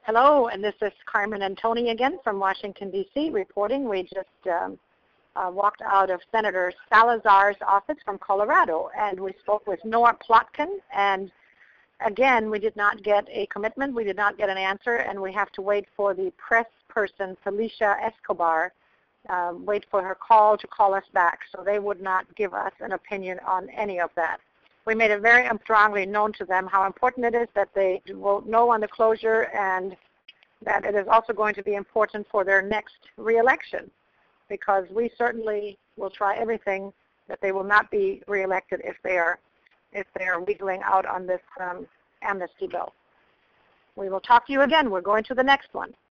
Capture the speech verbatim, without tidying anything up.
Hello, and this is Carmen and Tony again from Washington, D C reporting. We just um, uh, walked out of Senator Salazar's office from Colorado, and we spoke with Noah Plotkin, and again, we did not get a commitment, we did not get an answer, and we have to wait for the press person, Felicia Escobar, uh, wait for her call to call us back, so they would not give us an opinion on any of that. We made it very strongly known to them how important it is that they vote no on the closure, and that it is also going to be important for their next reelection, because we certainly will try everything that they will not be reelected if they are if they are wiggling out on this um, amnesty bill. We will talk to you again. We're going to the next one.